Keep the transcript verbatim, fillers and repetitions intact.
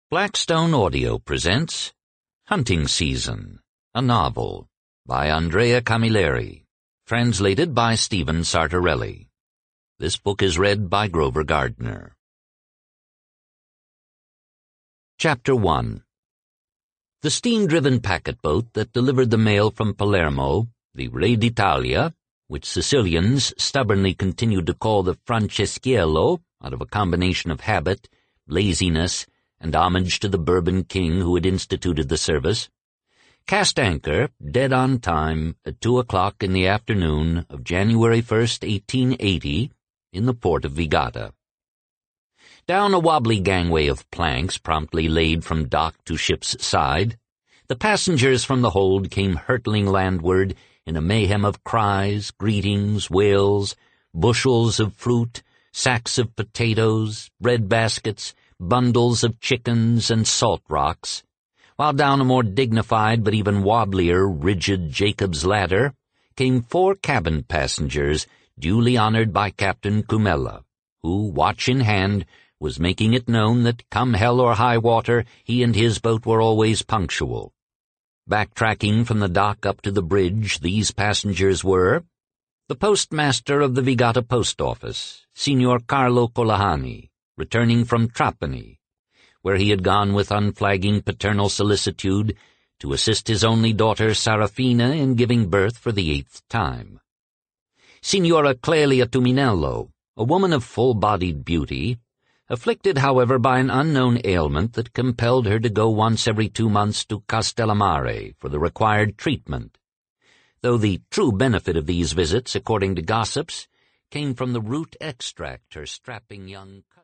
Blackstone Audio presents Hunting Season, a novel by Andrea Camilleri, translated by Stephen Sartorelli. This book is read by Grover Gardner. Chapter one. The steam-driven packet boat that delivered the mail from Palermo, the Re d'Italia, which Sicilians stubbornly continued to call the Franceschiello out of a combination of habit, laziness, and homage to the Bourbon king who had instituted the service, cast anchor, dead on time, at two o'clock in the afternoon of January first, eighteen eighty, in the port of Vigata. Down a wobbly gangway of planks promptly laid from dock to ship's side, the passengers from the hold came hurtling landward in a mayhem of cries, greetings, wails, bushels of fruit, sacks of potatoes, bread baskets, bundles of chickens and salt rocks, while down a more dignified but even wobblier, rigid Jacob's ladder came four cabin passengers duly honored by Captain Cumella, who, watch in hand, was making it known that, come hell or high water, he and his boat were always punctual. Backtracking from the dock up to the bridge, these passengers were the postmaster of the Vigata post office, Signor Carlo Colahani, returning from Trapani, where he had gone with unflagging paternal solicitude to assist his only daughter Sarafina in giving birth for the eighth time. Signora Clelia Tuminello, a woman of full-bodied beauty, afflicted, however, by an unknown ailment that compelled her to go once every two months to Castellammare for the required treatment, though the true benefit of these visits, according to gossips, came from the root extract her strapping young